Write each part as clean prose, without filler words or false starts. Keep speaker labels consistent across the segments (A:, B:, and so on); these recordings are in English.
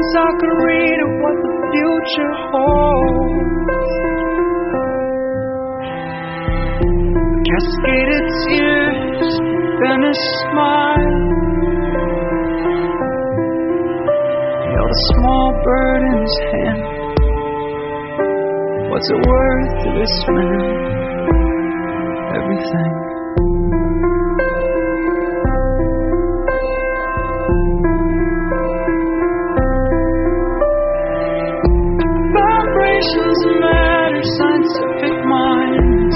A: I could read of what the future holds. Cascaded tears, then a smile. He held a small bird in his hand. What's it worth to this man? Everything. Vibrations matter, scientific minds.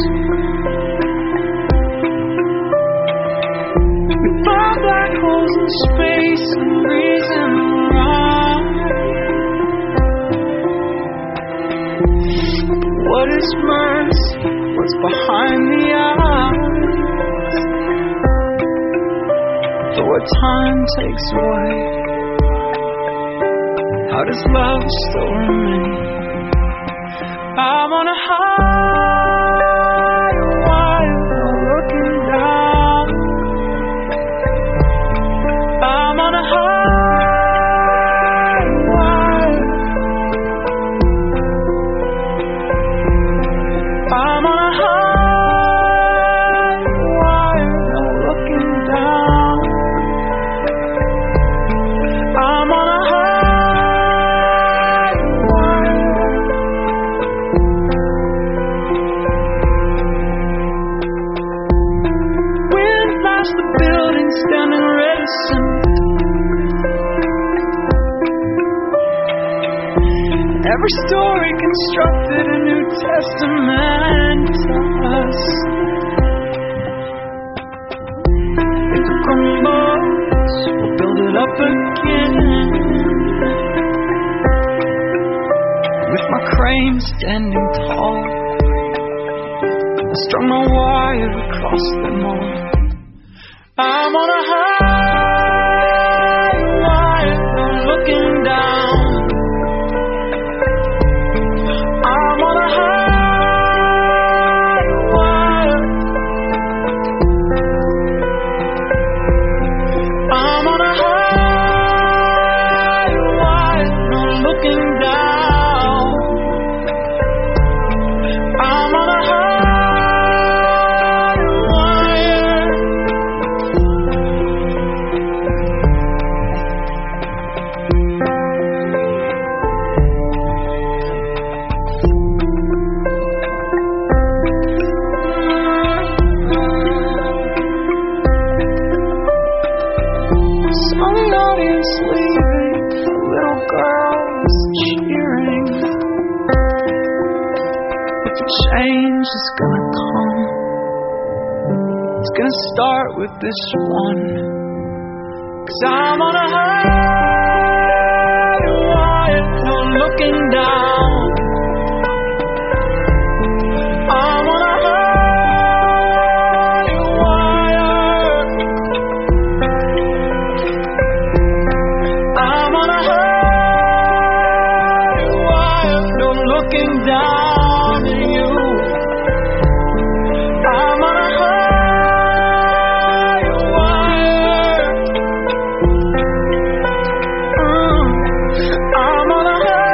A: We find black holes in space and reason rhyme. What is mercy? What's behind the eyes? But what time takes away, how does love still remain? I'm on a high wire, looking down. I'm on a high wire. I'm on a high wire, looking down. I'm on a high wire. Wind flashed the building, standing reticent. Every story constructed a New Testament to us. If it crumbles, we'll build it up again. With my crane standing tall, I strung my wire across them all. I'm on a high wire, looking down. I'm on a high wire. I'm on a high wire, looking down. I'm on a high wire. Some audience leaving, little girls cheering. If the change is gonna come, it's gonna start with this one. 'Cause I'm on a high wire, no looking down. I'm on a high wire. I'm on a high wire, no looking down at you. I'm on a high wire. I'm on a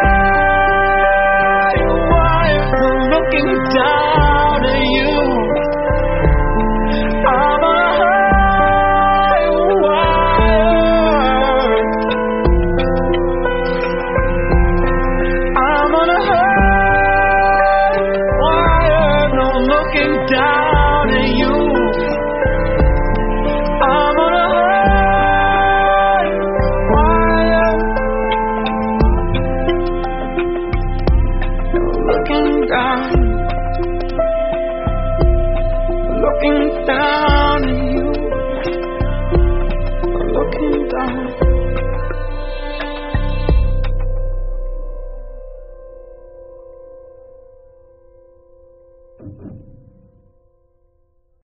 A: high wire, no looking down at you. I'm on a high wire. I'm on a high wire, no looking down at you. I'm on a high wire, no looking down, looking down at you, looking down.